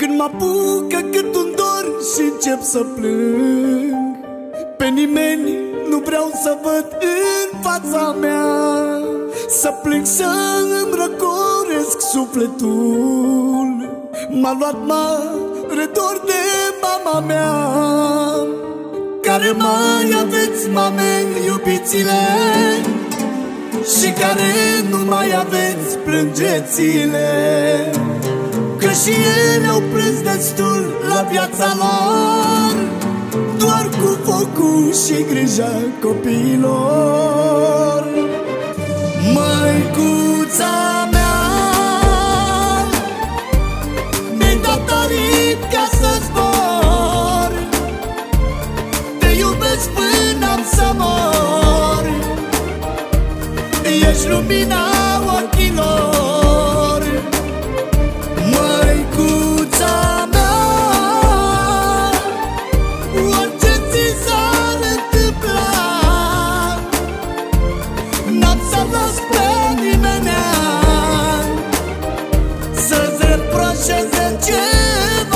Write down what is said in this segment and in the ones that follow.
Când mă apucă cât un dor și încep să plâng, pe nimeni nu vreau să văd în fața mea. Să plâng, să îmi răcoresc sufletul. M-a luat mare dor de mama mea. Care mai aveți, mame, iubițile, și care nu mai aveți, plângeți-le, că și ele au plâns destul la viața lor, doar cu focul și grija copiilor. Măicuța mea, mi-ai dat aripi ca să zbor, te iubesc până am să mor, ești lumina ochilor. Măicuța mea, orice ți s-ar întâmpla, n-am să las pe nimenea să-ți reproșeze ceva.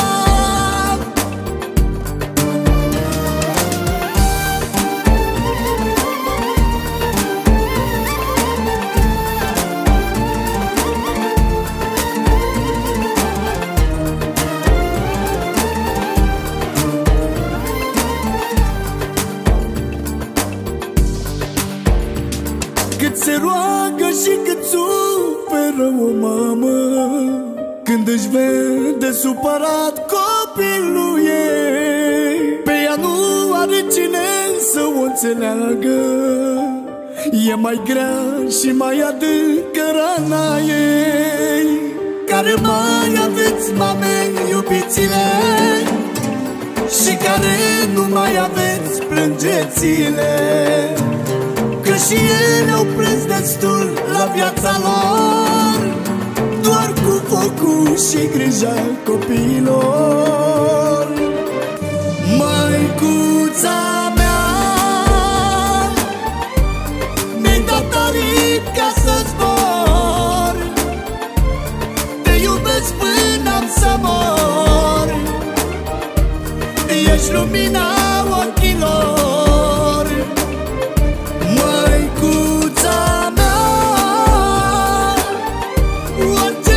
Cât se roagă și cât suferă o mamă când își vede supărat copilul ei. Pe ea nu are cine să o înțeleagă, e mai grea și mai adâncă rana ei. Care mai aveți, mame, iubițile, și care nu mai aveți, plângeți-le, că și ele au plâns destul la viața lor, doar cu focul și grija copiilor. Măicuța mea, mi-ai dat aripi ca să zbor, te iubesc până am să mor, ești lumina ochilor. Măicuța mea, orice